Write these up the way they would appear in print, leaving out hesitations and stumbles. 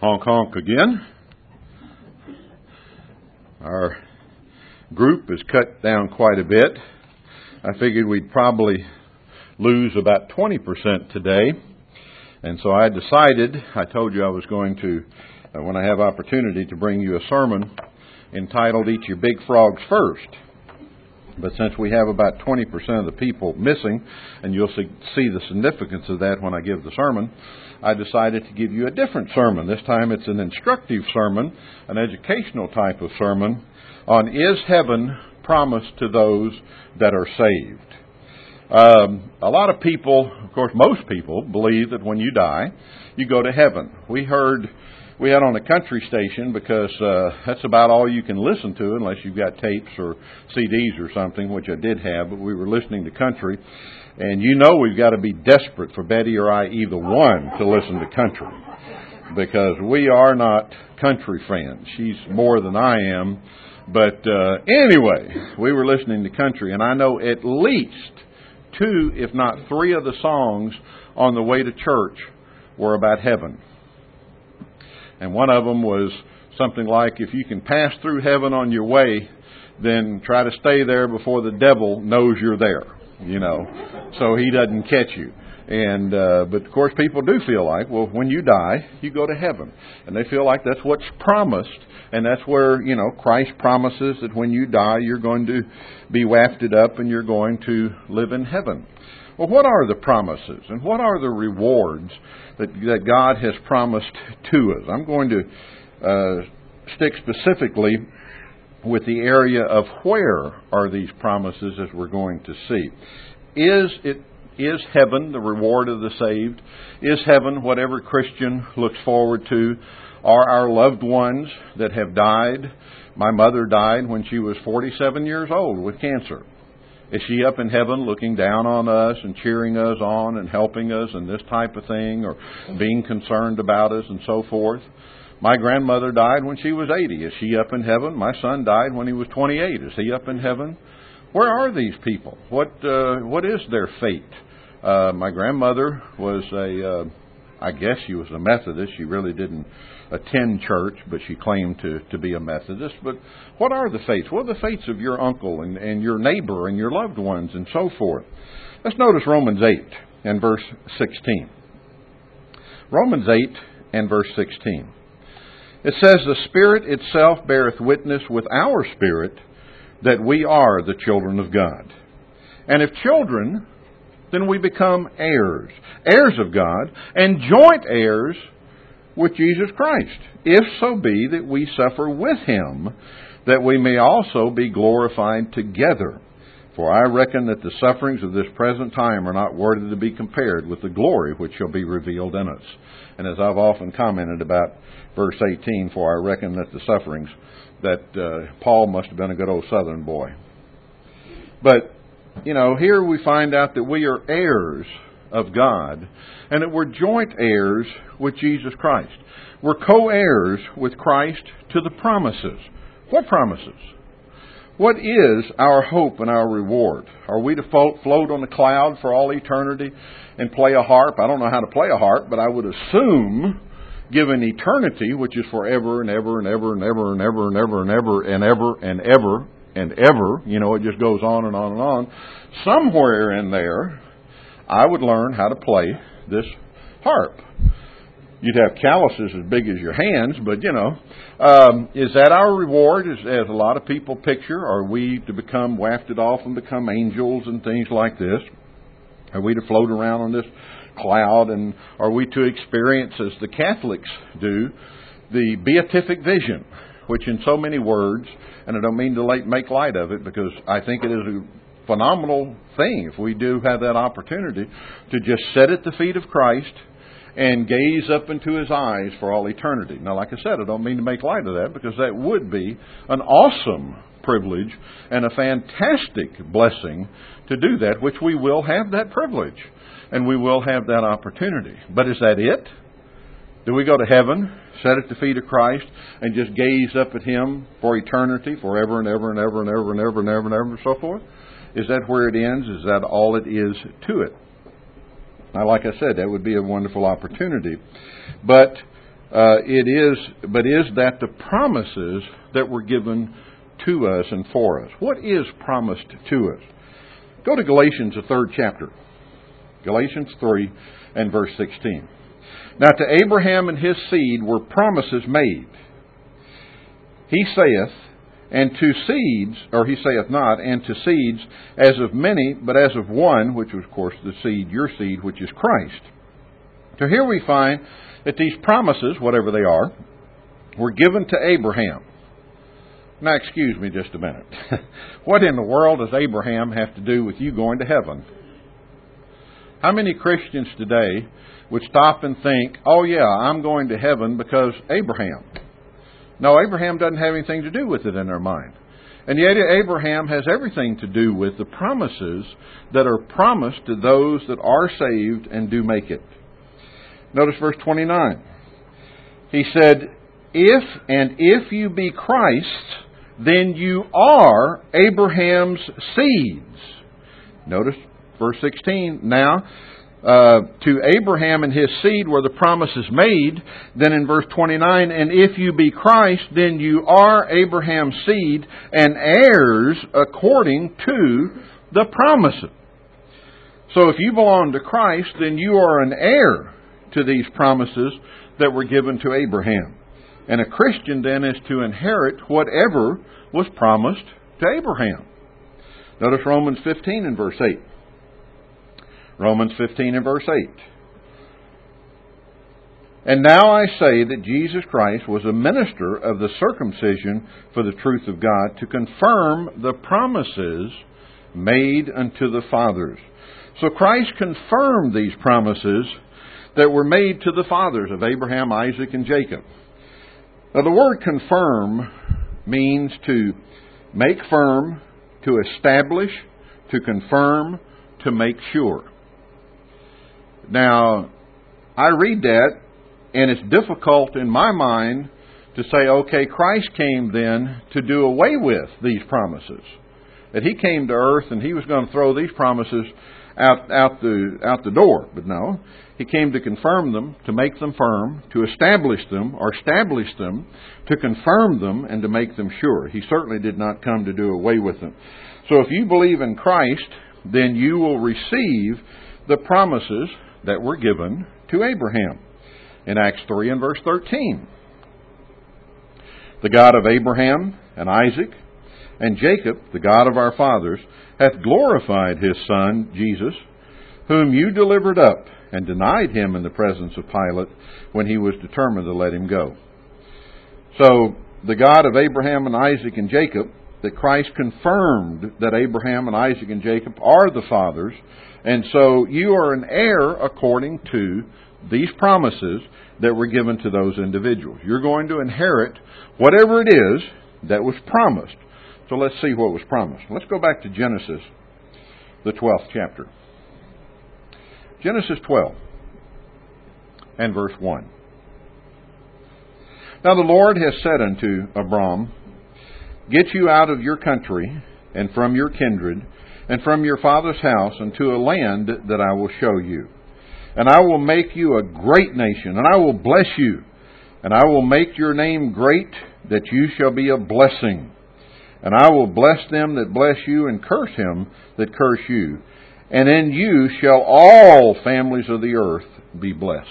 Honk honk again. Our group is cut down quite a bit. I figured we'd probably lose about 20% today. And so I decided, I told you I was going to, when I have opportunity, to bring you a sermon entitled Eat Your Big Frogs First. But since we have about 20% of the people missing, and you'll see the significance of that when I give the sermon, I decided to give you a different sermon. This time it's an instructive sermon, an educational type of sermon on is heaven promised to those that are saved. A lot of people, of course most people, believe that when you die, you go to heaven. We had on a country station because that's about all you can listen to unless you've got tapes or CDs or something, which I did have, but we were listening to country. And you know we've got to be desperate for Betty or I, either one, to listen to country. Because we are not country fans. She's more than I am. But anyway, we were listening to country, and I know at least 2, if not 3 of the songs on the way to church were about heaven. And one of them was something like, if you can pass through heaven on your way, then try to stay there before the devil knows you're there, so he doesn't catch you. And but of course people do feel like, well, when you die, you go to heaven. And they feel like that's what's promised. And that's where, Christ promises that when you die, you're going to be wafted up and you're going to live in heaven. Well, what are the promises and what are the rewards that God has promised to us? I'm going to stick specifically with the area of where are these promises, as we're going to see. Is heaven the reward of the saved? Is heaven what every Christian looks forward to? Are our loved ones that have died? My mother died when she was 47 years old with cancer. Is she up in heaven looking down on us and cheering us on and helping us and this type of thing, or being concerned about us and so forth? My grandmother died when she was 80. Is she up in heaven? My son died when he was 28. Is he up in heaven? Where are these people? What is their fate? My grandmother was I guess she was a Methodist. She really didn't attend church, but she claimed to be a Methodist. But what are the fates? What are the fates of your uncle and your neighbor and your loved ones and so forth? Let's notice Romans 8 and verse 16. Romans 8 and verse 16. It says, the Spirit itself beareth witness with our spirit that we are the children of God. And if children, then we become heirs, heirs of God, and joint heirs with Jesus Christ, if so be that we suffer with Him, that we may also be glorified together. For I reckon that the sufferings of this present time are not worthy to be compared with the glory which shall be revealed in us. And as I've often commented about verse 18, for I reckon that the sufferings, that Paul must have been a good old Southern boy. But here we find out that we are heirs of God and that we're joint heirs with Jesus Christ. We're co-heirs with Christ to the promises. What promises? What is our hope and our reward? Are we to float on a cloud for all eternity and play a harp? I don't know how to play a harp, but I would assume, given eternity, which is forever and ever and ever and ever and ever and ever and ever and ever and ever and ever, it just goes on and on and on. Somewhere in there, I would learn how to play this harp. You'd have calluses as big as your hands, but is that our reward? As a lot of people picture, are we to become wafted off and become angels and things like this? Are we to float around on this cloud, and are we to experience, as the Catholics do, the beatific vision, which in so many words, and I don't mean to make light of it, because I think it is a phenomenal thing if we do have that opportunity to just sit at the feet of Christ and gaze up into His eyes for all eternity. Now, like I said, I don't mean to make light of that, because that would be an awesome privilege and a fantastic blessing to do that, which we will have that privilege and we will have that opportunity. But is that it? Do we go to heaven, sit at the feet of Christ, and just gaze up at Him for eternity, forever and ever and ever and ever and ever and ever and ever and so forth? Is that where it ends? Is that all it is to it? Now, like I said, that would be a wonderful opportunity. But is that the promises that were given to us and for us. What is promised to us? Go to Galatians, the 3rd chapter. Galatians 3 and verse 16. Now to Abraham and his seed were promises made. He saith, and to seeds, or he saith not, and to seeds as of many, but as of one, which was, of course, the seed, your seed, which is Christ. So here we find that these promises, whatever they are, were given to Abraham. Now, excuse me just a minute. What in the world does Abraham have to do with you going to heaven? How many Christians today would stop and think, oh yeah, I'm going to heaven because Abraham? No, Abraham doesn't have anything to do with it in their mind. And yet Abraham has everything to do with the promises that are promised to those that are saved and do make it. Notice verse 29. He said, if you be Christ, then you are Abraham's seeds. Notice verse 16. Now, to Abraham and his seed were the promises made. Then in verse 29, and if you be Christ, then you are Abraham's seed and heirs according to the promises. So if you belong to Christ, then you are an heir to these promises that were given to Abraham. And a Christian then is to inherit whatever was promised to Abraham. Notice Romans 15 and verse 8. Romans 15 and verse 8. And now I say that Jesus Christ was a minister of the circumcision for the truth of God, to confirm the promises made unto the fathers. So Christ confirmed these promises that were made to the fathers of Abraham, Isaac, and Jacob. Now the word confirm means to make firm, to establish, to confirm, to make sure. Now, I read that, and it's difficult in my mind to say, okay, Christ came then to do away with these promises. That He came to earth and He was going to throw these promises out the door. But no, He came to confirm them, to make them firm, to establish them, to confirm them, and to make them sure. He certainly did not come to do away with them. So if you believe in Christ, then you will receive the promises that were given to Abraham. In Acts 3 and verse 13. The God of Abraham and Isaac and Jacob, the God of our fathers, hath glorified His Son, Jesus, whom you delivered up and denied Him in the presence of Pilate when he was determined to let Him go. So, the God of Abraham and Isaac and Jacob, that Christ confirmed that Abraham and Isaac and Jacob are the fathers, and so you are an heir according to these promises that were given to those individuals. You're going to inherit whatever it is that was promised. So let's see what was promised. Let's go back to Genesis, the 12th chapter. Genesis 12 and verse 1. Now the Lord has said unto Abram, Get you out of your country, and from your kindred, and from your father's house, unto a land that I will show you. And I will make you a great nation, and I will bless you, and I will make your name great, that you shall be a blessing. And I will bless them that bless you, and curse him that curse you. And in you shall all families of the earth be blessed.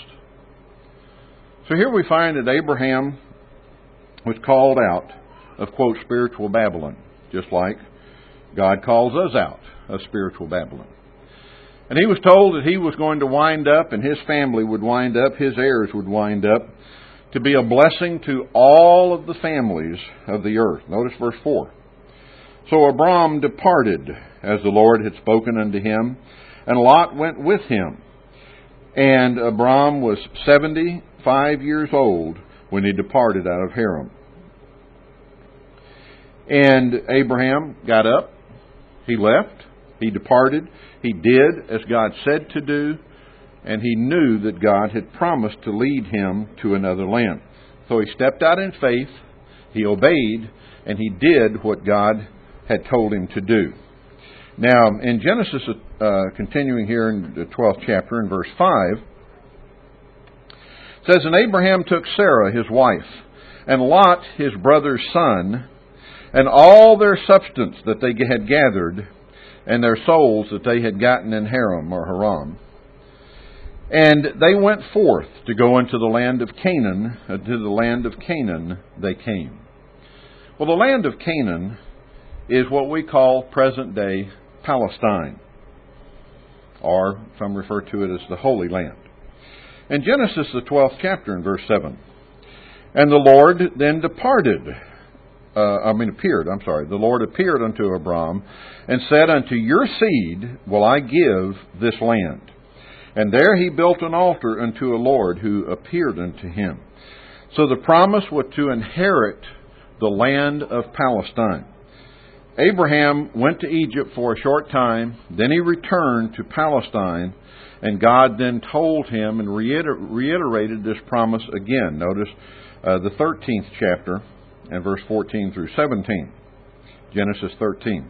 So here we find that Abraham was called out of, quote, spiritual Babylon, just like God calls us out of spiritual Babylon. And he was told that he was going to wind up, and his family would wind up, his heirs would wind up, to be a blessing to all of the families of the earth. Notice verse 4. So Abram departed, as the Lord had spoken unto him, and Lot went with him. And Abram was 75 years old when he departed out of Haran. And Abraham got up, he left, he departed, he did as God said to do, and he knew that God had promised to lead him to another land. So he stepped out in faith, he obeyed, and he did what God had told him to do. Now, in Genesis, continuing here in the 12th chapter, in verse 5, It says, and Abraham took Sarah his wife, and Lot his brother's son, and all their substance that they had gathered, and their souls that they had gotten in Haran. And they went forth to go into the land of Canaan. To the land of Canaan they came. Well, the land of Canaan is what we call present-day Palestine, or some refer to it as the Holy Land. In Genesis, the 12th chapter, in verse 7, and the Lord then The Lord appeared unto Abram and said, unto your seed will I give this land. And there he built an altar unto a Lord who appeared unto him. So the promise was to inherit the land of Palestine. Abraham went to Egypt for a short time, then he returned to Palestine, and God then told him and reiterated this promise again. Notice the 13th chapter and verse 14 through 17. Genesis 13.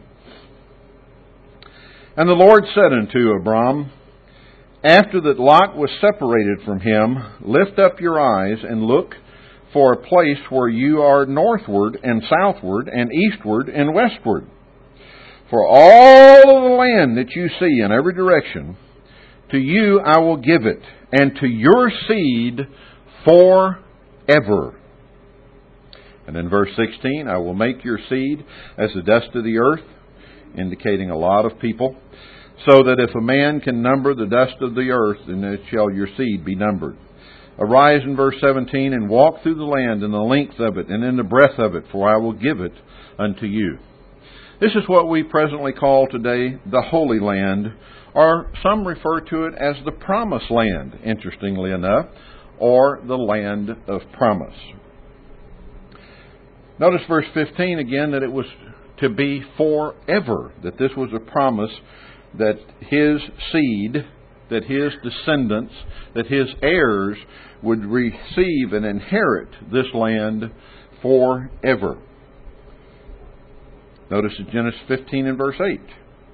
And the Lord said unto Abram, after that Lot was separated from him, lift up your eyes and look for a place where you are northward and southward and eastward and westward. For all of the land that you see in every direction, to you I will give it, and to your seed forever. And in verse 16, I will make your seed as the dust of the earth, indicating a lot of people, so that if a man can number the dust of the earth, then shall your seed be numbered. Arise in verse 17 and walk through the land in the length of it and in the breadth of it, for I will give it unto you. This is what we presently call today the Holy Land, or some refer to it as the Promised Land, interestingly enough, or the Land of Promise. Notice verse 15 again, that it was to be forever, that this was a promise that his seed, that his descendants, that his heirs would receive and inherit this land forever. Notice in Genesis 15 and verse 8.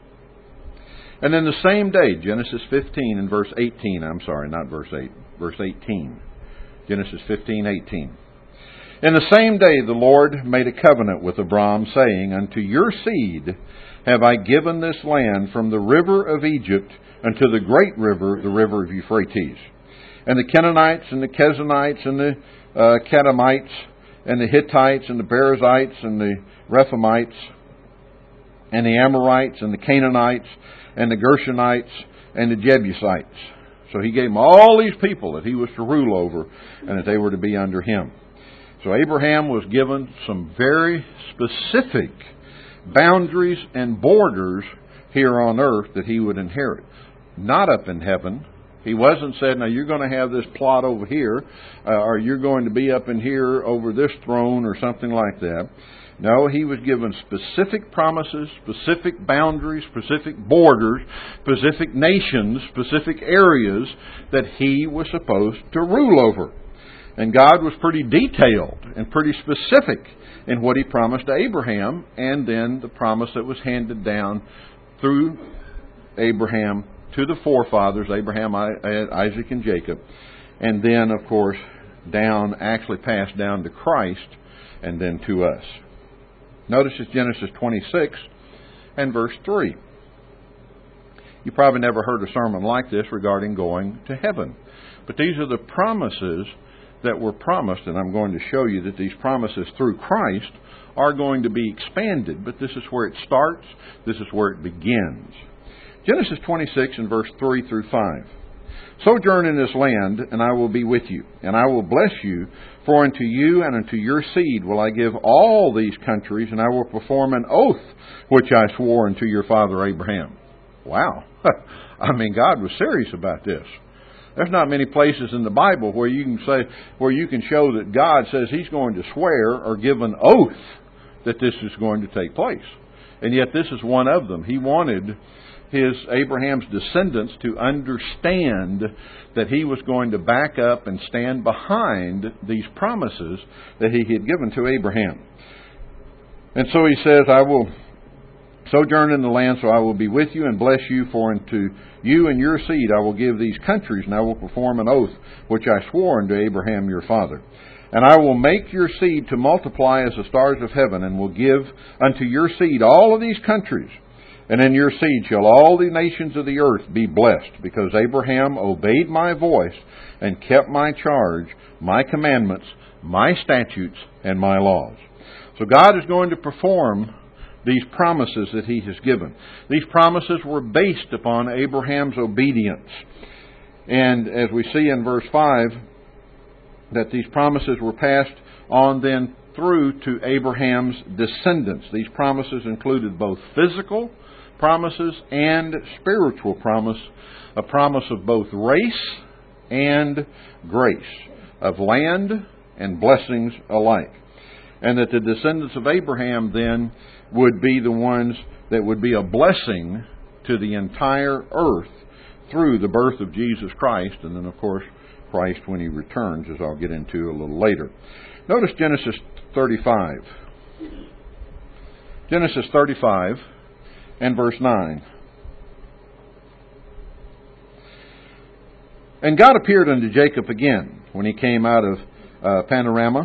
And then the same day, Genesis 15 and verse 18, verse 18. Genesis 15:18. In the same day the Lord made a covenant with Abram, saying, unto your seed have I given this land from the river of Egypt unto the great river, the river of Euphrates. And the Canaanites and the Kezanites and the Kadamites and the Hittites and the Perizzites and the Rephaites and the Amorites and the Canaanites and the Gershonites and the Jebusites. So he gave them all these people that he was to rule over and that they were to be under him. So Abraham was given some very specific boundaries and borders here on earth that he would inherit. Not up in heaven. He wasn't said, now you're going to have this plot over here, or you're going to be up in here over this throne or something like that. No, he was given specific promises, specific boundaries, specific borders, specific nations, specific areas that he was supposed to rule over. And God was pretty detailed and pretty specific in what he promised to Abraham, and then the promise that was handed down through Abraham to the forefathers, Abraham, Isaac, and Jacob, and then, of course, actually passed down to Christ, and then to us. Notice it's Genesis 26 and verse 3. You probably never heard a sermon like this regarding going to heaven. But these are the promises that were promised, and I'm going to show you that these promises through Christ are going to be expanded, but this is where it starts, this is where it begins. Genesis 26 and verse 3 through 5. Sojourn in this land, and I will be with you, and I will bless you, for unto you and unto your seed will I give all these countries, and I will perform an oath which I swore unto your father Abraham. Wow. I mean, God was serious about this. There's not many places in the Bible where you can show that God says He's going to swear or give an oath that this is going to take place. And yet this is one of them. He wanted Abraham's descendants to understand that he was going to back up and stand behind these promises that he had given to Abraham. And so he says, I will sojourn in the land, so I will be with you and bless you, for unto you and your seed I will give these countries, and I will perform an oath which I swore unto Abraham your father. And I will make your seed to multiply as the stars of heaven, and will give unto your seed all of these countries. And in your seed shall all the nations of the earth be blessed, because Abraham obeyed my voice and kept my charge, my commandments, my statutes, and my laws. So God is going to perform these promises that He has given. These promises were based upon Abraham's obedience. And as we see in verse 5, that these promises were passed on then through to Abraham's descendants. These promises included both physical promises and spiritual promise, a promise of both race and grace, of land and blessings alike. And that the descendants of Abraham then would be the ones that would be a blessing to the entire earth through the birth of Jesus Christ, and then of course Christ when He returns, as I'll get into a little later. Notice Genesis 35. Genesis 35 and verse 9. And God appeared unto Jacob again when he came out of Panorama,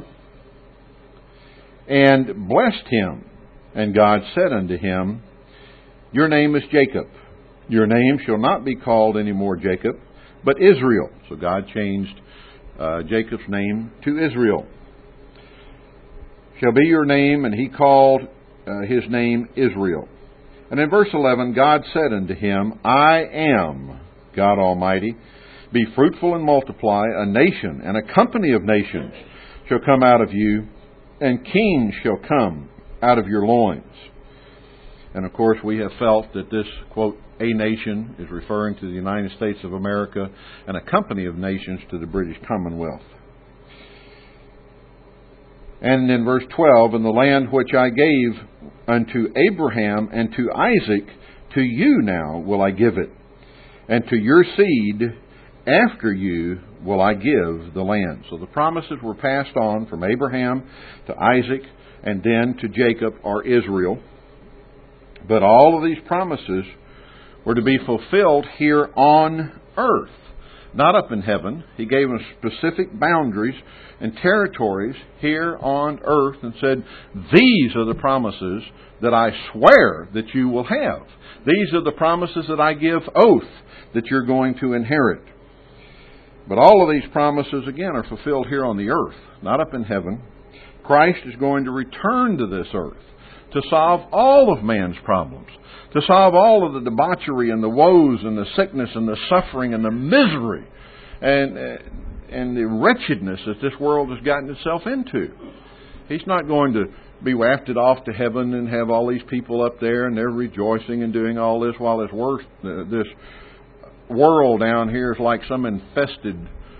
and blessed him. And God said unto him, Your name is Jacob. Your name shall not be called any more Jacob, but Israel. So God changed Jacob's name to Israel. Shall be your name, and he called his name Israel. And in verse 11, God said unto him, I am God Almighty. Be fruitful and multiply. A nation and a company of nations shall come out of you, and kings shall come out of your loins. And of course we have felt that this, quote, a nation is referring to the United States of America, and a company of nations to the British Commonwealth. And in verse 12, and the land which I gave unto Abraham and to Isaac, to you now will I give it, and to your seed after you will I give the land. So the promises were passed on from Abraham to Isaac and then to Jacob or Israel. But all of these promises were to be fulfilled here on earth, not up in heaven. He gave them specific boundaries and territories here on earth and said, these are the promises that I swear that you will have. These are the promises that I give oath that you're going to inherit. But all of these promises, again, are fulfilled here on the earth, not up in heaven. Christ is going to return to this earth to solve all of man's problems, to solve all of the debauchery and the woes and the sickness and the suffering and the misery and the wretchedness that this world has gotten itself into. He's not going to be wafted off to heaven and have all these people up there and they're rejoicing and doing all this while this world down here is like some infested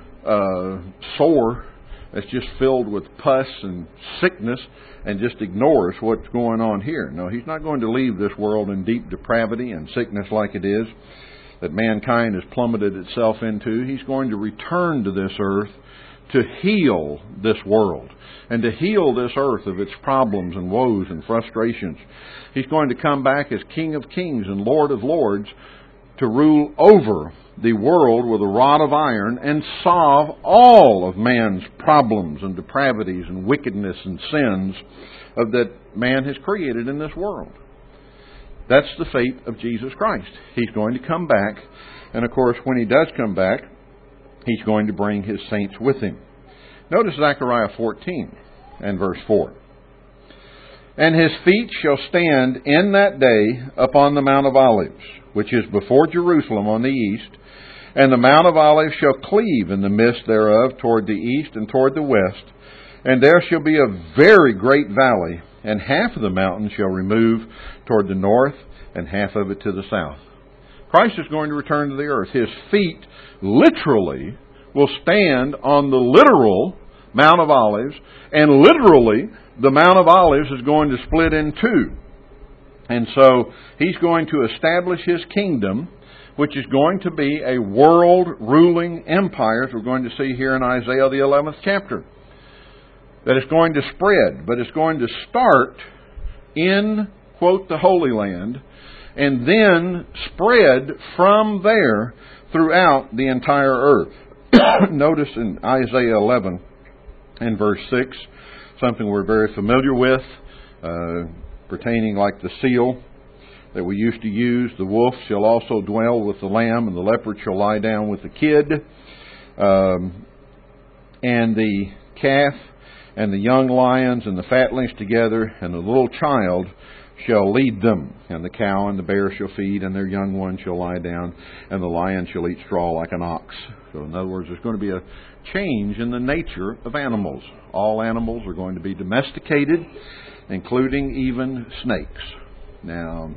sore that's just filled with pus and sickness and just ignores what's going on here. No, He's not going to leave this world in deep depravity and sickness like it is that mankind has plummeted itself into. He's going to return to this earth to heal this world and to heal this earth of its problems and woes and frustrations. He's going to come back as King of Kings and Lord of Lords to rule over the world with a rod of iron and solve all of man's problems and depravities and wickedness and sins that man has created in this world. That's the fate of Jesus Christ. He's going to come back, and of course when He does come back, He's going to bring His saints with Him. Notice Zechariah 14 and verse 4. And His feet shall stand in that day upon the Mount of Olives, which is before Jerusalem on the east, and the Mount of Olives shall cleave in the midst thereof toward the east and toward the west, and there shall be a very great valley, and half of the mountain shall remove toward the north, and half of it to the south. Christ is going to return to the earth. His feet literally will stand on the literal Mount of Olives, and literally the Mount of Olives is going to split in two. And so He's going to establish His kingdom, which is going to be a world-ruling empire, as we're going to see here in Isaiah the 11th chapter. That it's going to spread, but it's going to start in quote, the Holy Land, and then spread from there throughout the entire earth. Notice in Isaiah 11 and verse 6, something we're very familiar with, pertaining like the seal that we used to use. The wolf shall also dwell with the lamb, and the leopard shall lie down with the kid. And the calf and the young lions and the fatlings together, and the little child shall lead them. And the cow and the bear shall feed, and their young one shall lie down, and the lion shall eat straw like an ox. So in other words, there's going to be a change in the nature of animals. All animals are going to be domesticated, including even snakes. Now,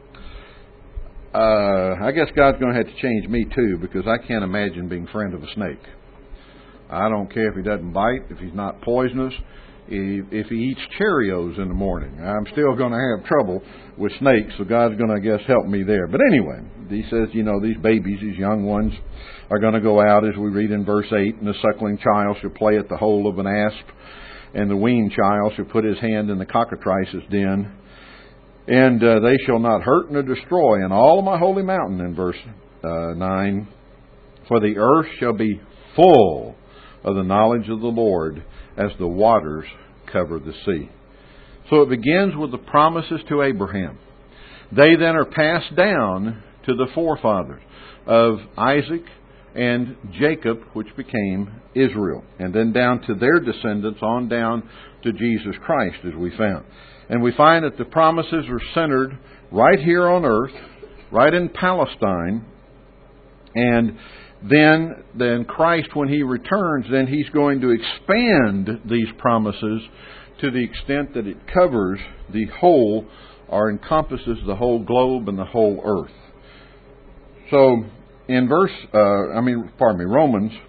I guess God's going to have to change me too, because I can't imagine being friend of a snake. I don't care if he doesn't bite, if he's not poisonous, if he eats Cheerios in the morning. I'm still going to have trouble with snakes, so God's going to, I guess, help me there. But anyway, he says, these babies, these young ones, are going to go out, as we read in verse 8, and the suckling child shall play at the hole of an asp, and the weaned child shall put his hand in the cockatrice's den, and they shall not hurt nor destroy in all of my holy mountain, in verse 9, for the earth shall be full of the knowledge of the Lord as the waters cover the sea. So it begins with the promises to Abraham. They then are passed down to the forefathers of Isaac and Jacob, which became Israel, and then down to their descendants on down to Jesus Christ, as we found. And we find that the promises are centered right here on earth, right in Palestine, and then Christ, when He returns, then He's going to expand these promises to the extent that it covers the whole, or encompasses the whole globe and the whole earth. So, in Romans,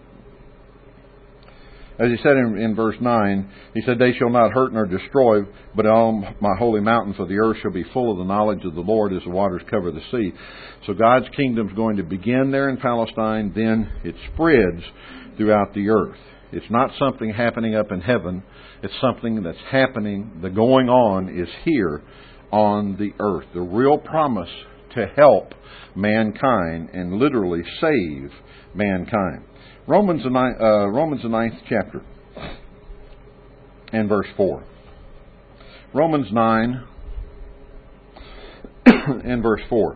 as he said in verse 9, he said, they shall not hurt nor destroy, but on my holy mountain, for the earth shall be full of the knowledge of the Lord as the waters cover the sea. So God's kingdom is going to begin there in Palestine, then it spreads throughout the earth. It's not something happening up in heaven. It's something that's happening, the going on is here on the earth. The real promise to help mankind and literally save mankind. Romans, the 9th chapter, and verse 4. Romans 9 and verse 4.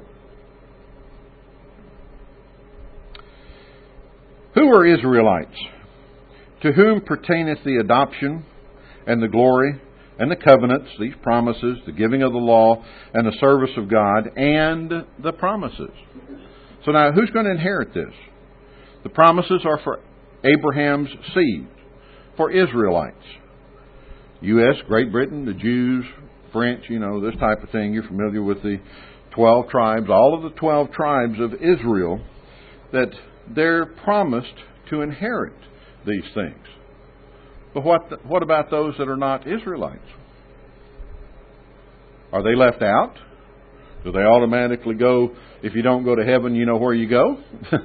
Who are Israelites? To whom pertaineth the adoption and the glory and the covenants, these promises, the giving of the law and the service of God, and the promises. So now, who's going to inherit this? The promises are for Abraham's seed, for Israelites. U.S., Great Britain, the Jews, French, this type of thing. You're familiar with the 12 tribes, all of the 12 tribes of Israel, that they're promised to inherit these things. But what about those that are not Israelites? Are they left out? Do they automatically go, if you don't go to heaven, you know where you go?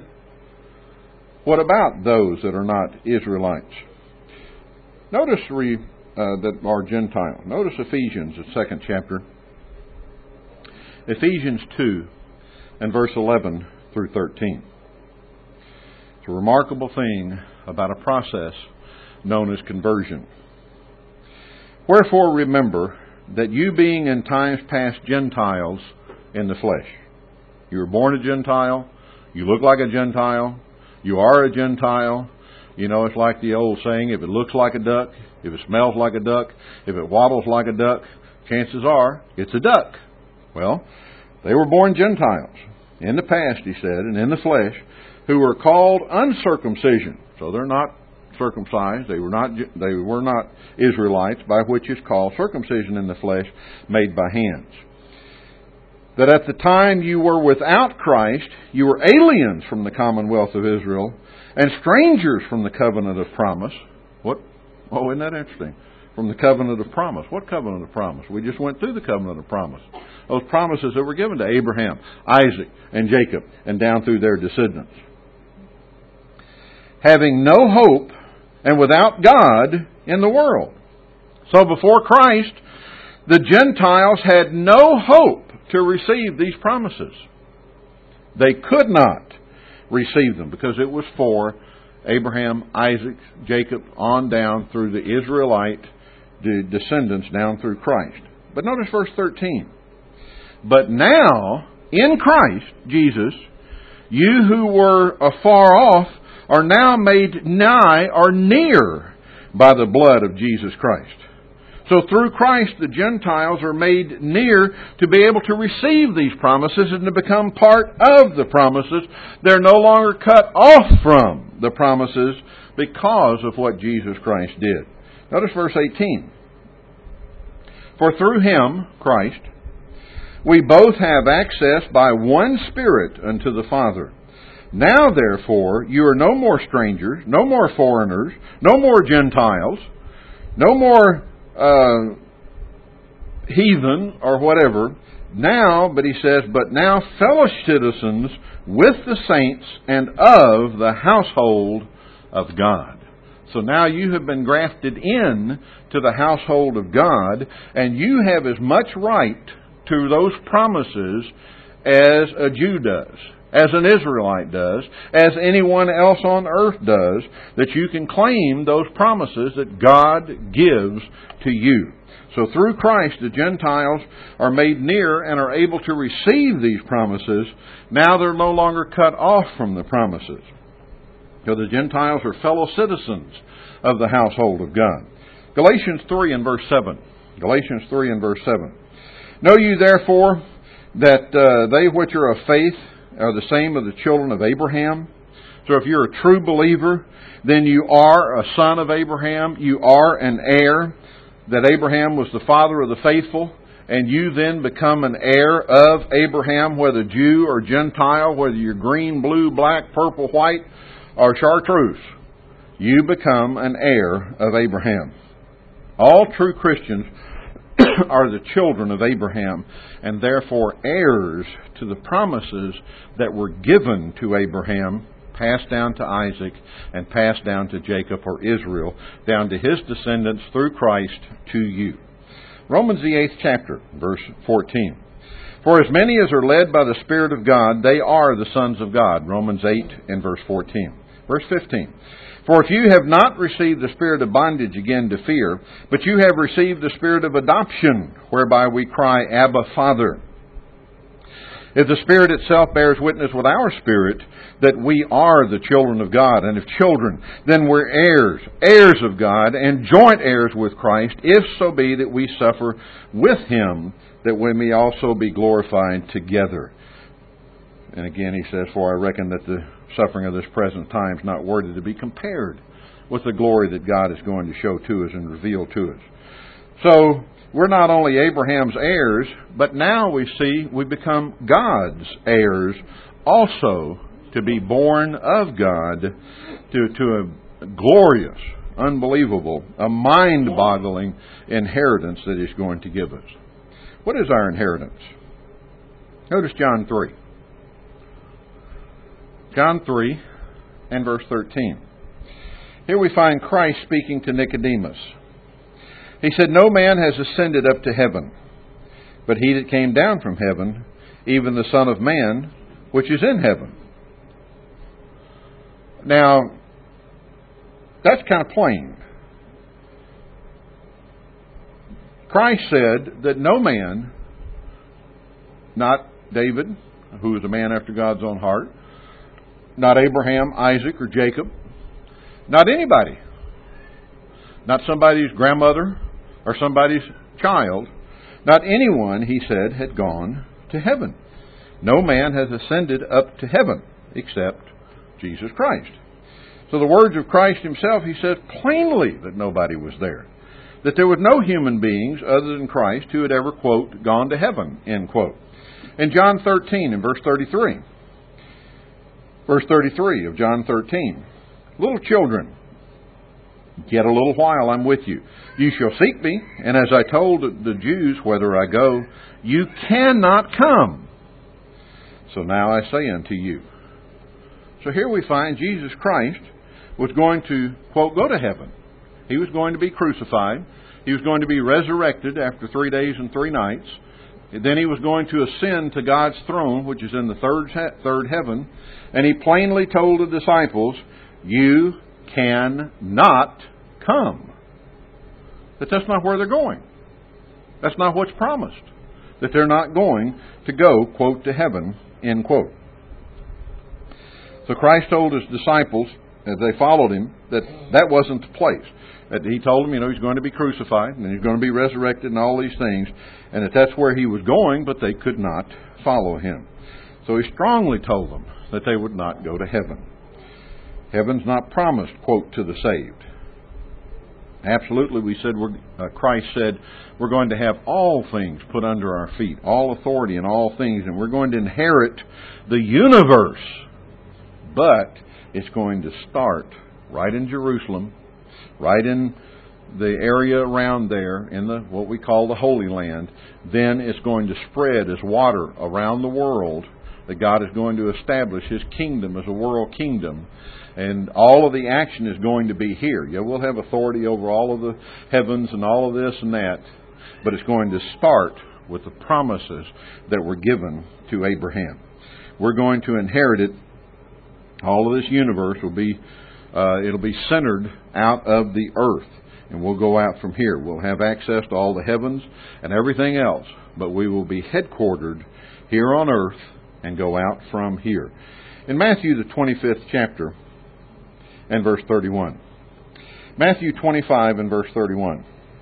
What about those that are not Israelites? Notice that are Gentile. Notice Ephesians, the 2nd chapter. Ephesians 2 and verse 11 through 13. It's a remarkable thing about a process known as conversion. Wherefore remember that you being in times past Gentiles in the flesh. You were born a Gentile. You look like a Gentile. You are a Gentile. It's like the old saying, if it looks like a duck, if it smells like a duck, if it waddles like a duck, chances are it's a duck. Well, they were born Gentiles in the past, he said, and in the flesh, who were called uncircumcision. So they're not circumcised. They were not Israelites, by which is called circumcision in the flesh, made by hands. That at the time you were without Christ, you were aliens from the commonwealth of Israel, and strangers from the covenant of promise. What? Oh, isn't that interesting? From the covenant of promise. What covenant of promise? We just went through the covenant of promise. Those promises that were given to Abraham, Isaac, and Jacob, and down through their descendants. Having no hope and without God in the world. So before Christ, the Gentiles had no hope to receive these promises. They could not receive them because it was for Abraham, Isaac, Jacob, on down through the Israelite descendants down through Christ. But notice verse 13. But now, in Christ Jesus, you who were afar off are now made nigh or near by the blood of Jesus Christ. So through Christ, the Gentiles are made near to be able to receive these promises and to become part of the promises. They're no longer cut off from the promises because of what Jesus Christ did. Notice verse 18. For through Him, Christ, we both have access by one Spirit unto the Father. Now, therefore, you are no more strangers, no more foreigners, no more Gentiles, no more heathen or whatever. Now, but he says, but now fellow citizens with the saints and of the household of God. So now you have been grafted in to the household of God, and you have as much right to those promises as a Jew does, as an Israelite does, as anyone else on earth does, that you can claim those promises that God gives to you. So through Christ, the Gentiles are made near and are able to receive these promises. Now they're no longer cut off from the promises. So the Gentiles are fellow citizens of the household of God. Galatians 3 and verse 7. Galatians 3 and verse 7. Know you therefore that they which are of faith are the same of the children of Abraham. So if you're a true believer, then you are a son of Abraham. You are an heir. That Abraham was the father of the faithful. And you then become an heir of Abraham, whether Jew or Gentile, whether you're green, blue, black, purple, white, or chartreuse. You become an heir of Abraham. All true Christians are the children of Abraham, and therefore heirs to the promises that were given to Abraham, passed down to Isaac, and passed down to Jacob or Israel, down to his descendants through Christ to you. Romans the 8th chapter, verse 14. For as many as are led by the Spirit of God, they are the sons of God. Romans 8 and verse 14. Verse 15. For if you have not received the spirit of bondage again to fear, but you have received the spirit of adoption, whereby we cry, Abba, Father. If the Spirit itself bears witness with our spirit that we are the children of God, and if children, then we're heirs, heirs of God, and joint heirs with Christ, if so be that we suffer with Him, that we may also be glorified together. And again he says, for I reckon that the suffering of this present time is not worthy to be compared with the glory that God is going to show to us and reveal to us. So, we're not only Abraham's heirs, but now we see we become God's heirs also, to be born of God to a glorious, unbelievable, a mind-boggling inheritance that He's going to give us. What is our inheritance? Notice John 3. John 3 and verse 13. Here we find Christ speaking to Nicodemus. He said, no man has ascended up to heaven, but he that came down from heaven, even the Son of Man, which is in heaven. Now, that's kind of plain. Christ said that no man, not David, who was a man after God's own heart, not Abraham, Isaac, or Jacob, not anybody, not somebody's grandmother or somebody's child, not anyone, he said, had gone to heaven. No man has ascended up to heaven except Jesus Christ. So the words of Christ Himself, He says plainly that nobody was there. That there was no human beings other than Christ who had ever, quote, gone to heaven, end quote. In John 13 and verse 33, verse 33 of John 13, little children, yet a little while I'm with you. You shall seek me, and as I told the Jews, whither I go, you cannot come. So now I say unto you. So here we find Jesus Christ was going to, quote, go to heaven. He was going to be crucified. He was going to be resurrected after 3 days and 3 nights. Then He was going to ascend to God's throne, which is in the third heaven. And He plainly told the disciples, you cannot come. That's not where they're going. That's not what's promised. That they're not going to go, quote, to heaven, end quote. So Christ told His disciples, as they followed Him, that wasn't the place. That He told them, He's going to be crucified, and He's going to be resurrected, and all these things, and that's where He was going, but they could not follow Him. So He strongly told them that they would not go to heaven. Heaven's not promised, quote, to the saved. Absolutely, Christ said, we're going to have all things put under our feet, all authority and all things, and we're going to inherit the universe. But it's going to start right in Jerusalem, right in the area around there, in what we call the Holy Land. Then it's going to spread as water around the world, that God is going to establish His kingdom as a world kingdom. And all of the action is going to be here. Yeah, we'll have authority over all of the heavens and all of this and that. But it's going to start with the promises that were given to Abraham. We're going to inherit it. All of this universe will be, it'll be centered out of the earth. And we'll go out from here. We'll have access to all the heavens and everything else. But we will be headquartered here on earth and go out from here. In Matthew, the 25th chapter, and verse 31. Matthew 25 and verse 31.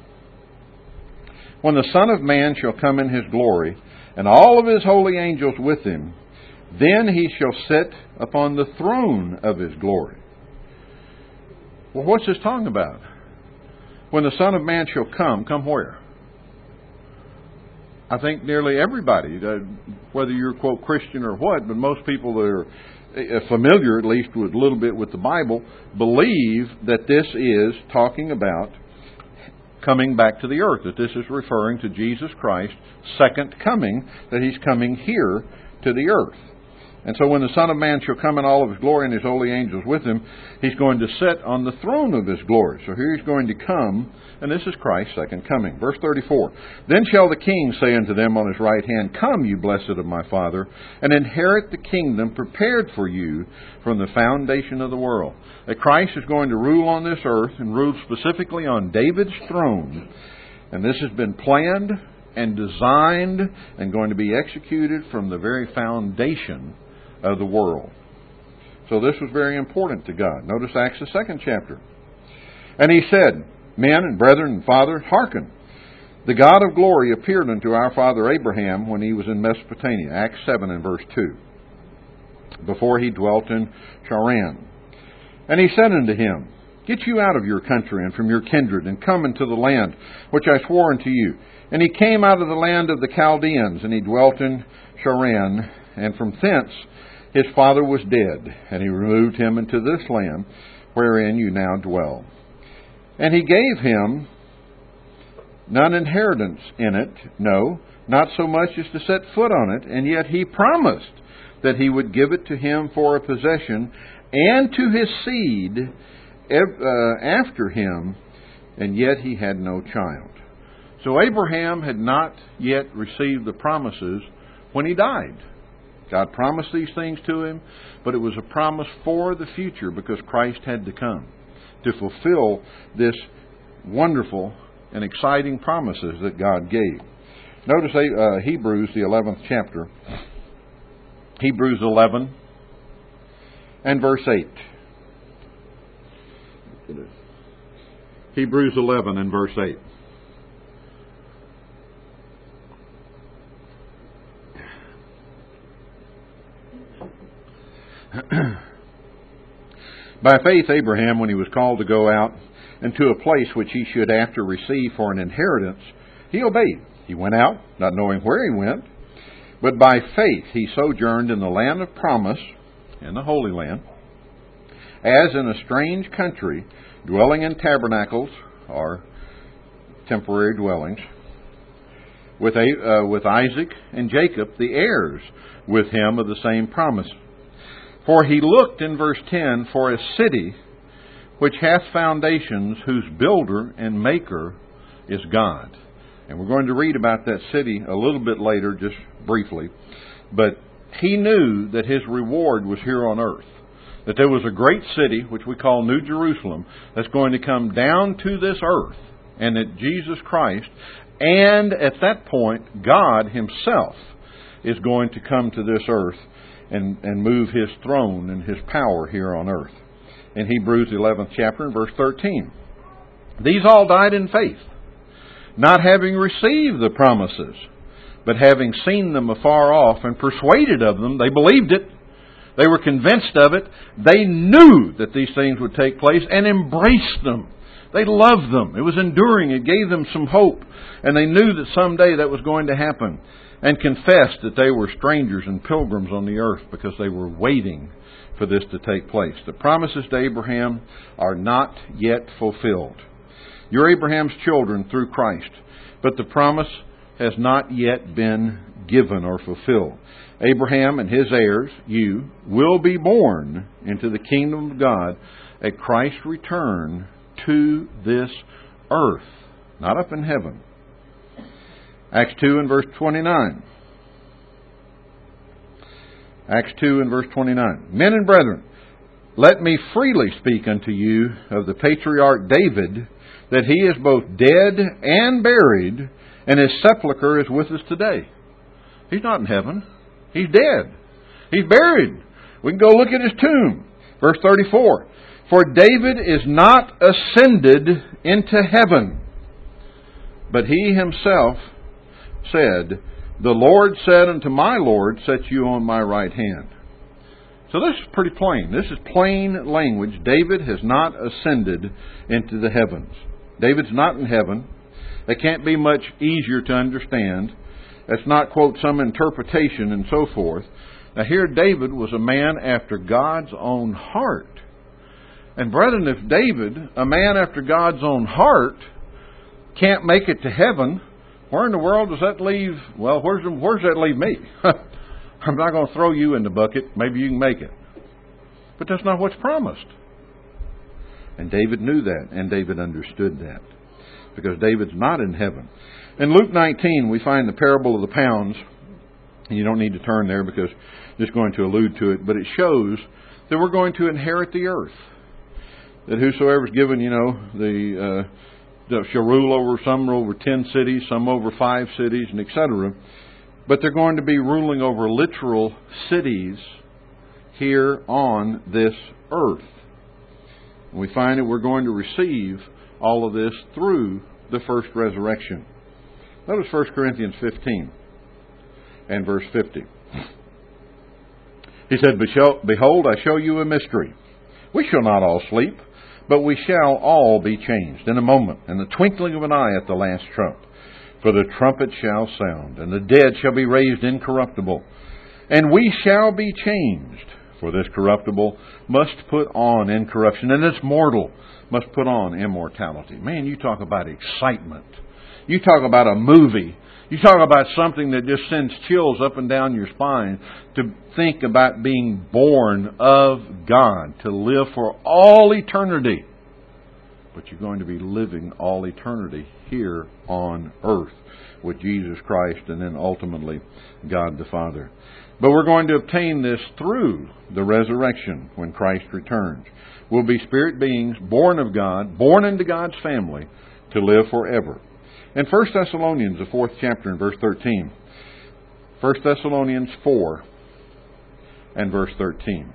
When the Son of Man shall come in His glory, and all of His holy angels with Him, then He shall sit upon the throne of His glory. Well, what's this talking about? When the Son of Man shall come where? I think nearly everybody, whether you're, quote, Christian or what, but most people that are familiar, at least with a little bit with the Bible, believe that this is talking about coming back to the earth, that this is referring to Jesus Christ's second coming, that He's coming here to the earth. And so when the Son of Man shall come in all of His glory and His holy angels with Him, He's going to sit on the throne of His glory. So here He's going to come, and this is Christ's second coming. Verse 34, Then shall the King say unto them on His right hand, Come, you blessed of my Father, and inherit the kingdom prepared for you from the foundation of the world. That Christ is going to rule on this earth, and rule specifically on David's throne. And this has been planned and designed and going to be executed from the very foundation of the world. So this was very important to God. Notice Acts the 2nd chapter. And He said, Men and brethren and fathers, hearken. The God of glory appeared unto our father Abraham when he was in Mesopotamia. Acts 7 and verse 2. Before he dwelt in Charan. And He said unto him, Get you out of your country and from your kindred, and come into the land which I swore unto you. And he came out of the land of the Chaldeans, and he dwelt in Charan, and from thence his father was dead, and He removed him into this land wherein you now dwell. And He gave him none inheritance in it, no, not so much as to set foot on it, and yet He promised that He would give it to him for a possession, and to his seed after him, and yet he had no child. So Abraham had not yet received the promises when he died. God promised these things to him, but it was a promise for the future because Christ had to come to fulfill this wonderful and exciting promises that God gave. Notice Hebrews, the 11th chapter. Hebrews 11 and verse 8. Hebrews 11 and verse 8. By faith Abraham, when he was called to go out into a place which he should after receive for an inheritance, he obeyed. He went out, not knowing where he went, but by faith he sojourned in the land of promise, in the Holy Land, as in a strange country, dwelling in tabernacles, or temporary dwellings, with Isaac and Jacob, the heirs with him of the same promise. For he looked, in verse 10, for a city which hath foundations, whose builder and maker is God. And we're going to read about that city a little bit later, just briefly. But he knew that his reward was here on earth. That there was a great city, which we call New Jerusalem, that's going to come down to this earth. And that Jesus Christ, and at that point, God himself is going to come to this earth and move his throne and his power here on earth. In Hebrews 11th chapter, verse 13. These all died in faith, not having received the promises, but having seen them afar off and persuaded of them. They believed it. They were convinced of it. They knew that these things would take place and embraced them. They loved them. It was enduring. It gave them some hope. And they knew that someday that was going to happen, and confessed that they were strangers and pilgrims on the earth because they were waiting for this to take place. The promises to Abraham are not yet fulfilled. You're Abraham's children through Christ, but the promise has not yet been given or fulfilled. Abraham and his heirs, you, will be born into the kingdom of God at Christ's return to this earth, not up in heaven. Acts 2 and verse 29. Acts 2 and verse 29. Men and brethren, let me freely speak unto you of the patriarch David, that he is both dead and buried, and his sepulchre is with us today. He's not in heaven. He's dead. He's buried. We can go look at his tomb. Verse 34. For David is not ascended into heaven, but he himself said, the Lord said unto my Lord, set you on my right hand. So this is pretty plain. This is plain language. David has not ascended into the heavens. David's not in heaven. That can't be much easier to understand. That's not, quote, some interpretation and so forth. Now here David was a man after God's own heart. And brethren, if David, a man after God's own heart, can't make it to heaven, where in the world does that leave? Well, where's that leave me? I'm not going to throw you in the bucket. Maybe you can make it. But that's not what's promised. And David knew that, and David understood that, because David's not in heaven. In Luke 19, we find the parable of the pounds. And you don't need to turn there because I'm just going to allude to it. But it shows that we're going to inherit the earth. That whosoever's given, shall rule over, some over 10 cities, some over 5 cities, and etc. But they're going to be ruling over literal cities here on this earth. And we find that we're going to receive all of this through the first resurrection. Notice 1 Corinthians 15 and verse 50. He said, behold, I show you a mystery. We shall not all sleep, but we shall all be changed in a moment, in the twinkling of an eye at the last trump. For the trumpet shall sound, and the dead shall be raised incorruptible, and we shall be changed. For this corruptible must put on incorruption, and this mortal must put on immortality. Man, you talk about excitement. You talk about a movie. You talk about something that just sends chills up and down your spine to think about being born of God, to live for all eternity. But you're going to be living all eternity here on earth with Jesus Christ and then ultimately God the Father. But we're going to obtain this through the resurrection when Christ returns. We'll be spirit beings born of God, born into God's family to live forever. In 1 Thessalonians, the 4th chapter and verse 13. 1 Thessalonians 4 and verse 13.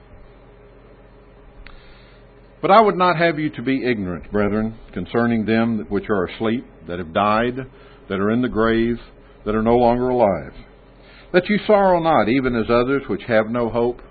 But I would not have you to be ignorant, brethren, concerning them which are asleep, that have died, that are in the grave, that are no longer alive. That you sorrow not, even as others which have no hope.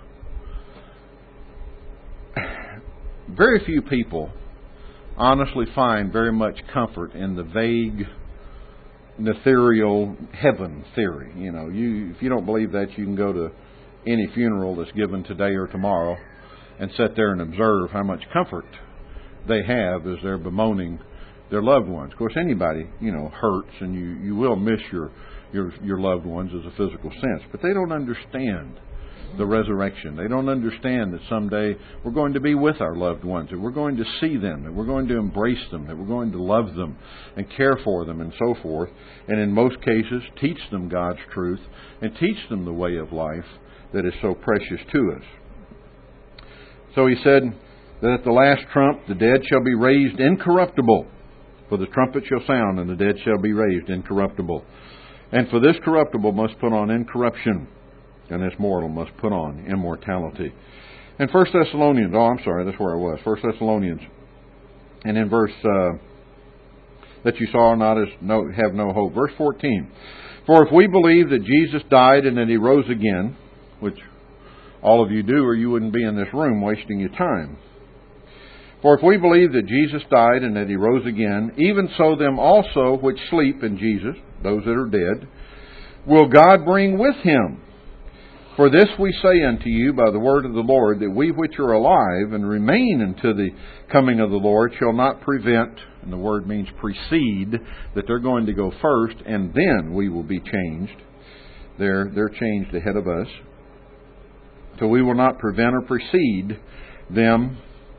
Very few people honestly find very much comfort in the vague, ethereal heaven theory. If you don't believe that, you can go to any funeral that's given today or tomorrow and sit there and observe how much comfort they have as they're bemoaning their loved ones. Of course, anybody, hurts, and you will miss your loved ones as a physical sense. But they don't understand the resurrection. They don't understand that someday we're going to be with our loved ones, that we're going to see them, that we're going to embrace them, that we're going to love them and care for them and so forth. And in most cases, teach them God's truth and teach them the way of life that is so precious to us. So he said that at the last trump the dead shall be raised incorruptible. For the trumpet shall sound, and the dead shall be raised incorruptible. And for this corruptible must put on incorruption, and this mortal must put on immortality. And 1 Thessalonians, that's where I was. 1 Thessalonians, and in verse that you saw have no hope. Verse 14. For if we believe that Jesus died and that He rose again, which all of you do, or you wouldn't be in this room wasting your time. For if we believe that Jesus died and that He rose again, even so them also which sleep in Jesus, those that are dead, will God bring with Him. For this we say unto you by the word of the Lord, that we which are alive and remain unto the coming of the Lord shall not prevent, and the word means precede, that they're going to go first, and then we will be changed. They're changed ahead of us. So we will not prevent or precede them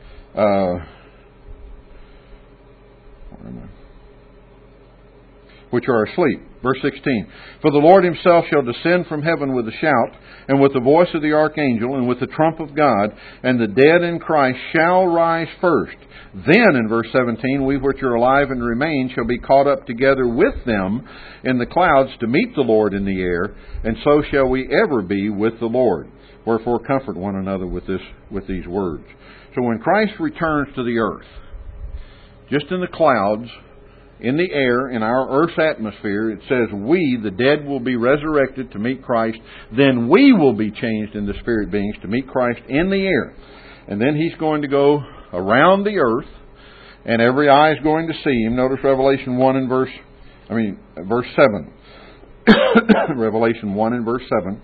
which are asleep. Verse 16. For the Lord Himself shall descend from heaven with a shout, and with the voice of the archangel, and with the trump of God, and the dead in Christ shall rise first. Then, in verse 17, we which are alive and remain shall be caught up together with them in the clouds to meet the Lord in the air, and so shall we ever be with the Lord. Wherefore comfort one another with these words. So when Christ returns to the earth, just in the clouds, in the air, in our earth's atmosphere, it says we, the dead, will be resurrected to meet Christ. Then we will be changed into spirit beings to meet Christ in the air. And then He's going to go around the earth, and every eye is going to see Him. Notice Revelation 1 and verse 7. Revelation 1 and verse 7.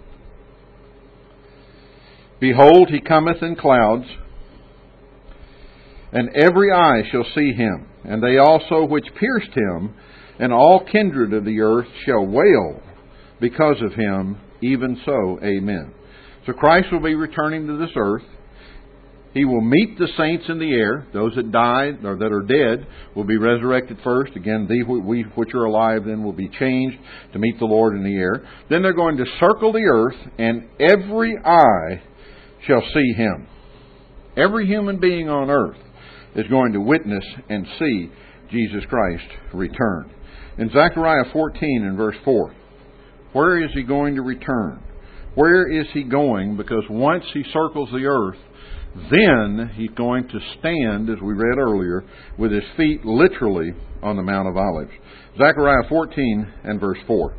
Behold, He cometh in clouds, and every eye shall see Him, and they also which pierced Him, and all kindred of the earth shall wail because of Him. Even so, amen. So Christ will be returning to this earth. He will meet the saints in the air. Those that died or that are dead will be resurrected first. Again, we which are alive then will be changed to meet the Lord in the air. Then they're going to circle the earth, and every eye shall see Him. Every human being on earth is going to witness and see Jesus Christ return. In Zechariah 14 and verse 4, where is He going to return? Where is He going? Because once He circles the earth, then He's going to stand, as we read earlier, with His feet literally on the Mount of Olives. Zechariah 14 and verse 4.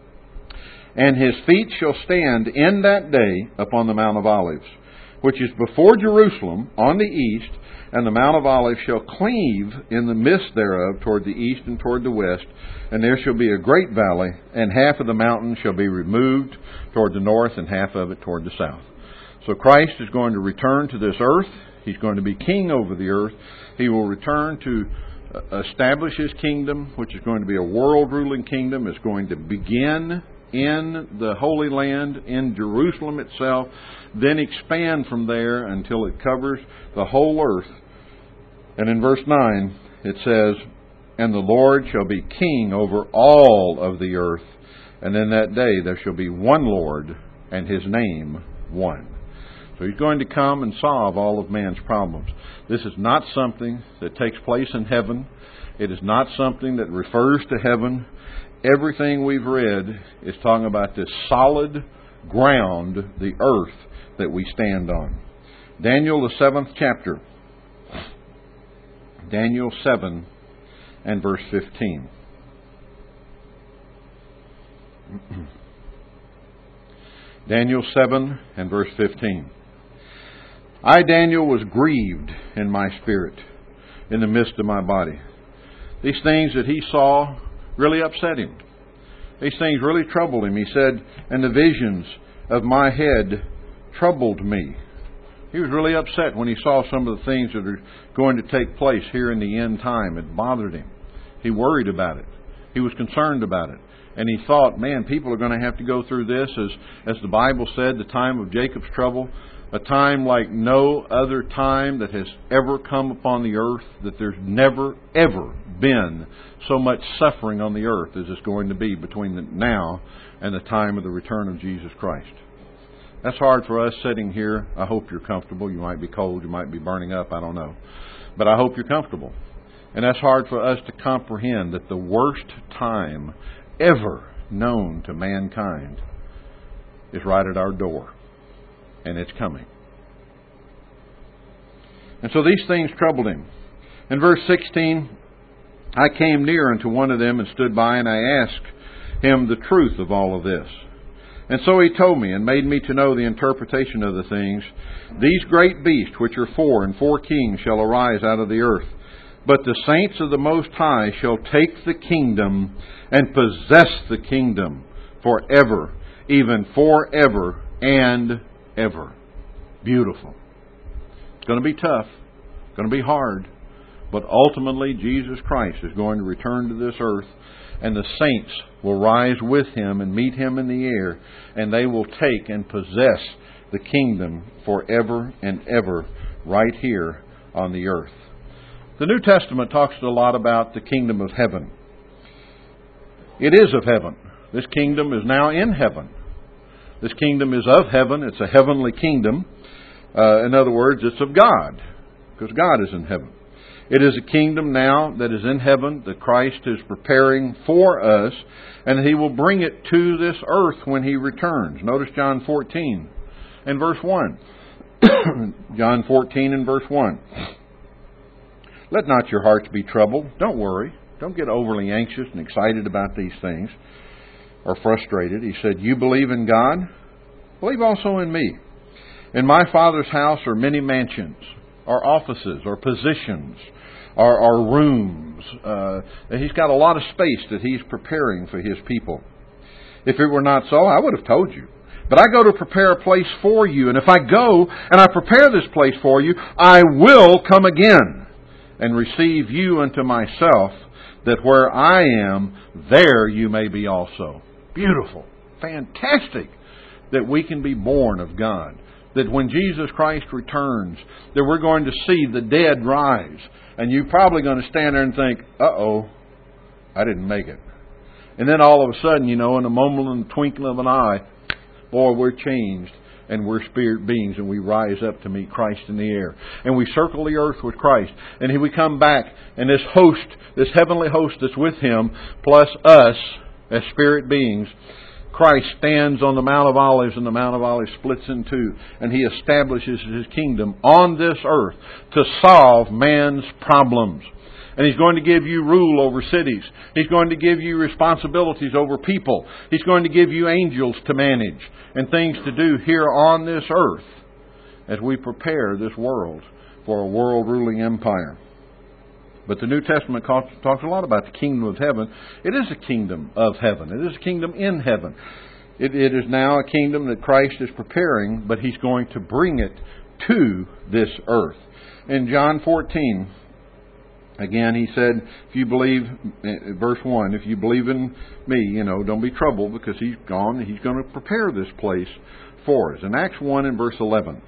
And His feet shall stand in that day upon the Mount of Olives, which is before Jerusalem on the east, and the Mount of Olives shall cleave in the midst thereof toward the east and toward the west, and there shall be a great valley, and half of the mountain shall be removed toward the north, and half of it toward the south. So Christ is going to return to this earth. He's going to be king over the earth. He will return to establish His kingdom, which is going to be a world-ruling kingdom. It's going to begin in the Holy Land, in Jerusalem itself, then expand from there until it covers the whole earth. And in verse 9 it says, and the Lord shall be king over all of the earth, and in that day there shall be one Lord, and His name one. So He's going to come and solve all of man's problems. This is not something that takes place in heaven. It is not something that refers to heaven. Everything we've read is talking about this solid ground, the earth that we stand on. Daniel, the 7th chapter. Daniel 7 and verse 15. Daniel 7 and verse 15. I, Daniel, was grieved in my spirit, in the midst of my body. These things that he saw really upset him. These things really troubled him. He said, and the visions of my head troubled me. He was really upset when he saw some of the things that are going to take place here in the end time. It bothered him. He worried about it. He was concerned about it. And he thought, man, people are going to have to go through this, as the Bible said, the time of Jacob's trouble, a time like no other time that has ever come upon the earth, that there's never, ever been so much suffering on the earth as it's going to be between now and the time of the return of Jesus Christ. That's hard for us sitting here. I hope you're comfortable. You might be cold. You might be burning up. I don't know. But I hope you're comfortable. And that's hard for us to comprehend, that the worst time ever known to mankind is right at our door. And it's coming. And so these things troubled him. In verse 16, I came near unto one of them and stood by, and I asked him the truth of all of this. And so he told me and made me to know the interpretation of the things. These great beasts, which are 4, and 4 kings, shall arise out of the earth. But the saints of the Most High shall take the kingdom and possess the kingdom forever, even forever and ever. Beautiful. It's going to be tough. It's going to be hard. But ultimately, Jesus Christ is going to return to this earth, and the saints will rise with Him and meet Him in the air, and they will take and possess the kingdom forever and ever right here on the earth. The New Testament talks a lot about the kingdom of heaven. It is of heaven. This kingdom is now in heaven. This kingdom is of heaven. It's a heavenly kingdom. In other words, it's of God, because God is in heaven. It is a kingdom now that is in heaven that Christ is preparing for us, and He will bring it to this earth when He returns. Notice John 14 and verse 1. John 14 and verse 1. Let not your hearts be troubled. Don't worry. Don't get overly anxious and excited about these things, or frustrated. He said, you believe in God? Believe also in me. In my Father's house are many mansions, or offices, or positions, or rooms. He's got a lot of space that He's preparing for His people. If it were not so, I would have told you. But I go to prepare a place for you. And if I go and I prepare this place for you, I will come again and receive you unto myself, that where I am, there you may be also. Beautiful. Fantastic that we can be born of God. That when Jesus Christ returns, that we're going to see the dead rise. And you're probably going to stand there and think, uh-oh, I didn't make it. And then all of a sudden, in a moment, in the twinkling of an eye, boy, we're changed. And we're spirit beings, and we rise up to meet Christ in the air. And we circle the earth with Christ. And here we come back, and this host, this heavenly host that's with Him, plus us as spirit beings, Christ stands on the Mount of Olives, and the Mount of Olives splits in two. And He establishes His kingdom on this earth to solve man's problems. And He's going to give you rule over cities. He's going to give you responsibilities over people. He's going to give you angels to manage and things to do here on this earth as we prepare this world for a world-ruling empire. But the New Testament talks a lot about the kingdom of heaven. It is a kingdom of heaven. It is a kingdom in heaven. It is now a kingdom that Christ is preparing, but He's going to bring it to this earth. In John 14, again, He said, if you believe, verse 1, if you believe in me, don't be troubled, because He's gone. He's going to prepare this place for us. In Acts 1 and verse 11,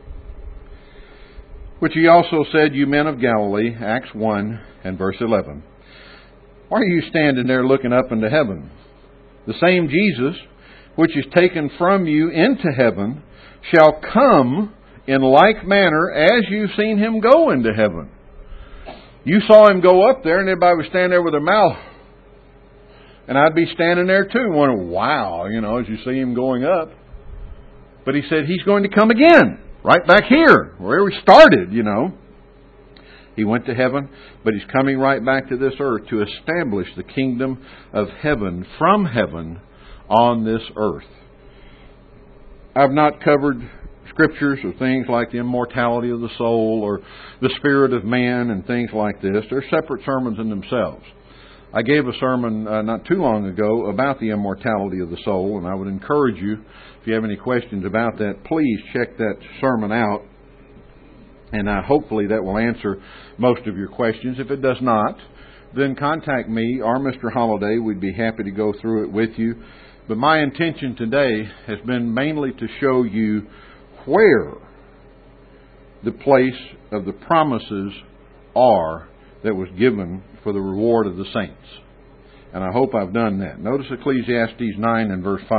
which He also said, you men of Galilee, Acts 1 and verse 11, why are you standing there looking up into heaven? The same Jesus, which is taken from you into heaven, shall come in like manner as you've seen Him go into heaven. You saw Him go up there, and everybody was standing there with their mouth. And I'd be standing there too, wondering, wow, as you see Him going up. But He said He's going to come again, right back here, where we started, He went to heaven, but He's coming right back to this earth to establish the kingdom of heaven from heaven on this earth. I've not covered scriptures or things like the immortality of the soul or the spirit of man and things like this. They're separate sermons in themselves. I gave a sermon not too long ago about the immortality of the soul, and I would encourage you, if you have any questions about that, please check that sermon out, and hopefully that will answer most of your questions. If it does not, then contact me or Mr. Holliday. We'd be happy to go through it with you. But my intention today has been mainly to show you where the place of the promises are that was given for the reward of the saints. And I hope I've done that. Notice Ecclesiastes 9 and verse 5.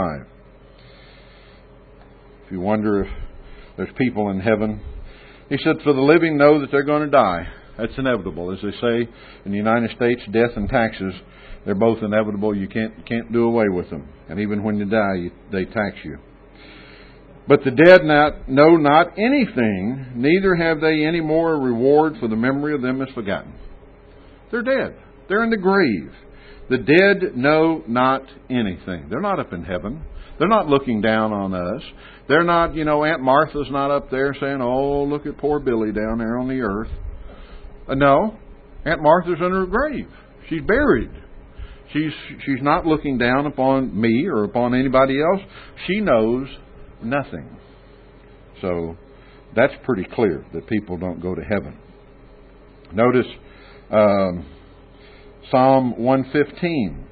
If you wonder if there's people in heaven, he said, for the living know that they're going to die. That's inevitable. As they say in the United States, death and taxes, they're both inevitable. You can't do away with them. And even when you die, they tax you. But the dead know not anything, neither have they any more reward, for the memory of them is forgotten. They're dead. They're in the grave. The dead know not anything. They're not up in heaven. They're not looking down on us. They're not, Aunt Martha's not up there saying, oh, look at poor Billy down there on the earth. No, Aunt Martha's in her grave. She's buried. She's not looking down upon me or upon anybody else. She knows nothing. So that's pretty clear that people don't go to heaven. Notice Psalm 115.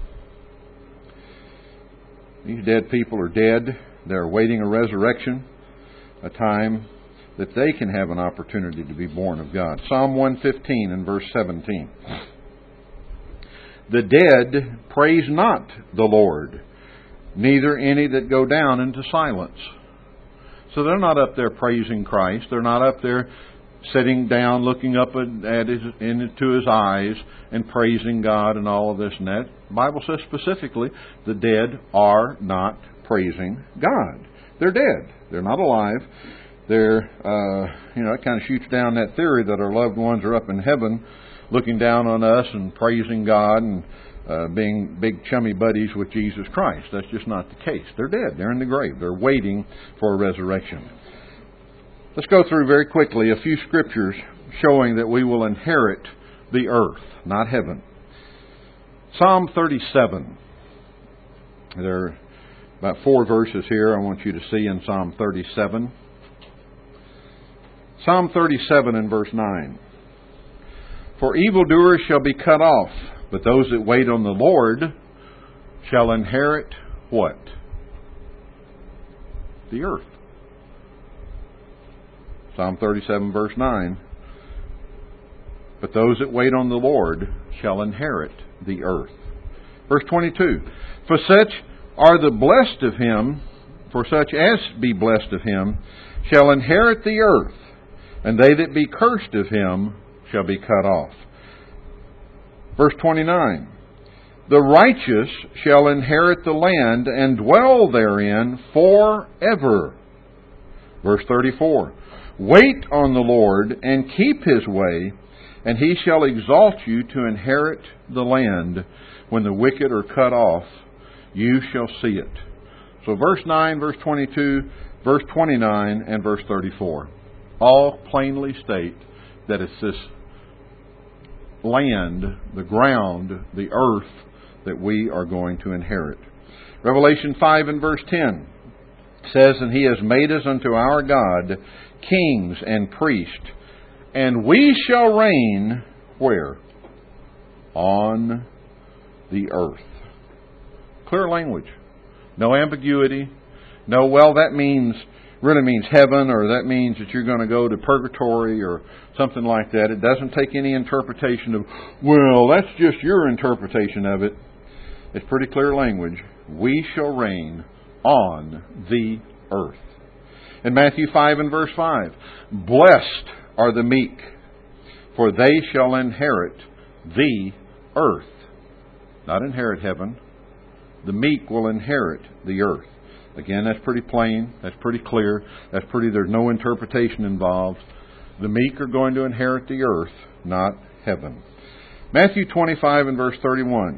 These dead people are dead. They're awaiting a resurrection, a time that they can have an opportunity to be born of God. Psalm 115 and verse 17. The dead praise not the Lord, neither any that go down into silence. So they're not up there praising Christ. They're not up there sitting down, looking up into His eyes and praising God and all of this and that. The Bible says specifically, the dead are not praising God. They're dead. They're not alive. They're, it kind of shoots down that theory that our loved ones are up in heaven looking down on us and praising God and being big chummy buddies with Jesus Christ. That's just not the case. They're dead. They're in the grave. They're waiting for a resurrection. Let's go through very quickly a few scriptures showing that we will inherit the earth, not heaven. Psalm 37. There are about 4 verses here I want you to see in Psalm 37. Psalm 37 and verse 9. For evildoers shall be cut off, but those that wait on the Lord shall inherit what? The earth. Psalm 37 verse 9. But those that wait on the Lord shall inherit the earth. Verse 22. For such are the blessed of Him, for such as be blessed of Him, shall inherit the earth, and they that be cursed of Him shall be cut off. Verse 29. The righteous shall inherit the land and dwell therein forever. Verse 34. Wait on the Lord and keep His way, and He shall exalt you to inherit the land. When the wicked are cut off, you shall see it. So verse 9, verse 22, verse 29, and verse 34 all plainly state that it's this land, the ground, the earth that we are going to inherit. Revelation 5 and verse 10 says, and He has made us unto our God kings and priests, and we shall reign where? On the earth. Clear language. No ambiguity. No, well, that really means heaven, or that means that you're going to go to purgatory or something like that. It doesn't take any interpretation of, well, that's just your interpretation of it. It's pretty clear language. We shall reign on the earth. In Matthew 5 and verse 5, blessed are the meek, for they shall inherit the earth. Not inherit heaven. The meek will inherit the earth. Again, that's pretty plain. That's pretty clear. There's no interpretation involved. The meek are going to inherit the earth, not heaven. Matthew 25 and verse 31.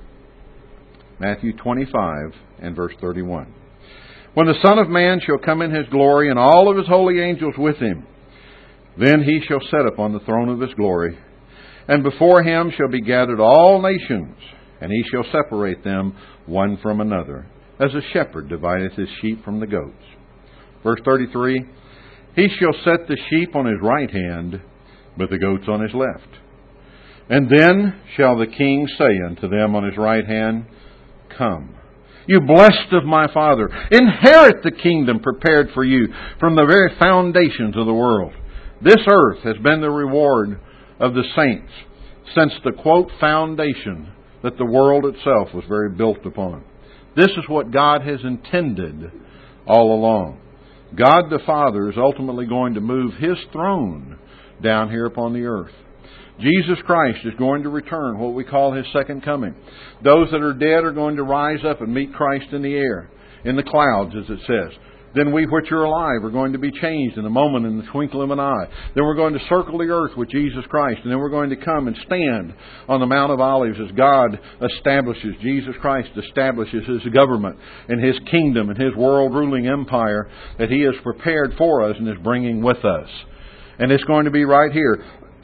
Matthew 25 and verse 31. When the Son of Man shall come in His glory, and all of His holy angels with Him, then He shall sit upon the throne of His glory. And before Him shall be gathered all nations, and He shall separate them one from another, as a shepherd divideth his sheep from the goats. Verse 33, He shall set the sheep on His right hand, but the goats on His left. And then shall the King say unto them on his right hand, Come, you blessed of my Father, inherit the kingdom prepared for you from the very foundations of the world. This earth has been the reward of the saints since the, quote, foundation that the world itself was very built upon. This is what God has intended all along. God the Father is ultimately going to move His throne down here upon the earth. Jesus Christ is going to return, what we call His second coming. Those that are dead are going to rise up and meet Christ in the air, in the clouds, as it says. Then we which are alive are going to be changed in a moment, in the twinkling of an eye. Then we're going to circle the earth with Jesus Christ. And then we're going to come and stand on the Mount of Olives as God establishes, Jesus Christ establishes His government and His kingdom and His world-ruling empire that He has prepared for us and is bringing with us. And it's going to be right here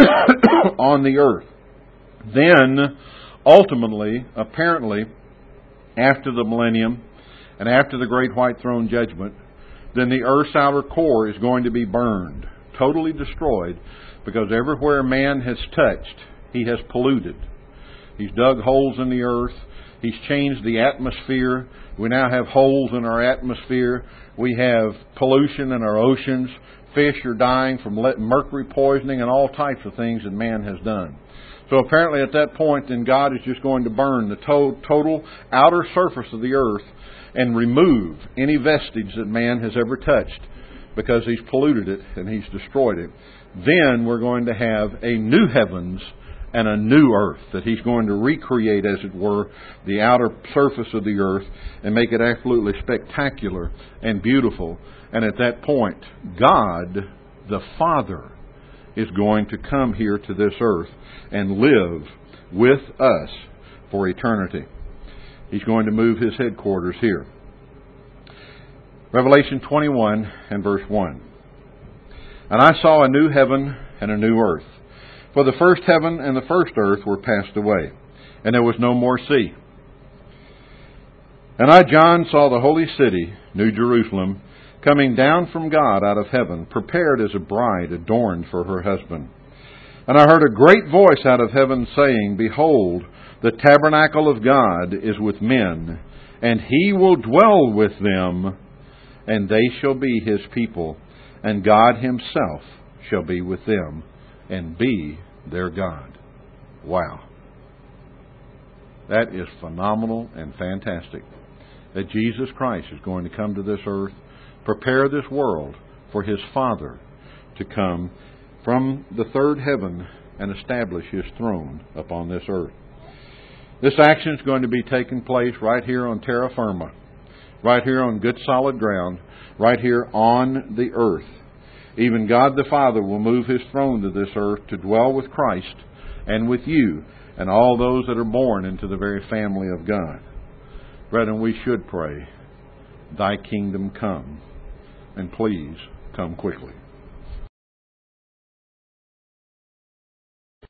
on the earth. Then, ultimately, apparently, after the millennium and after the great white throne judgment, then the earth's outer core is going to be burned, totally destroyed, because everywhere man has touched, he has polluted. He's dug holes in the earth. He's changed the atmosphere. We now have holes in our atmosphere. We have pollution in our oceans. Fish are dying from mercury poisoning and all types of things that man has done. So apparently at that point, then God is just going to burn the total outer surface of the earth and remove any vestige that man has ever touched because He's polluted it and He's destroyed it. Then we're going to have a new heavens and a new earth that He's going to recreate, as it were, the outer surface of the earth and make it absolutely spectacular and beautiful. And at that point, God, the Father, is going to come here to this earth and live with us for eternity. He's going to move His headquarters here. Revelation 21 and verse 1. And I saw a new heaven and a new earth. For the first heaven and the first earth were passed away, and there was no more sea. And I, John, saw the holy city, New Jerusalem, coming down from God out of heaven, prepared as a bride adorned for her husband. And I heard a great voice out of heaven saying, Behold, the tabernacle of God is with men, and He will dwell with them, and they shall be His people, and God Himself shall be with them, and be their God. Wow. That is phenomenal and fantastic. That Jesus Christ is going to come to this earth, prepare this world for His Father to come from the third heaven and establish His throne upon this earth. This action is going to be taking place right here on terra firma, right here on good solid ground, right here on the earth. Even God the Father will move His throne to this earth to dwell with Christ and with you and all those that are born into the very family of God. Brethren, we should pray, Thy kingdom come, and please come quickly.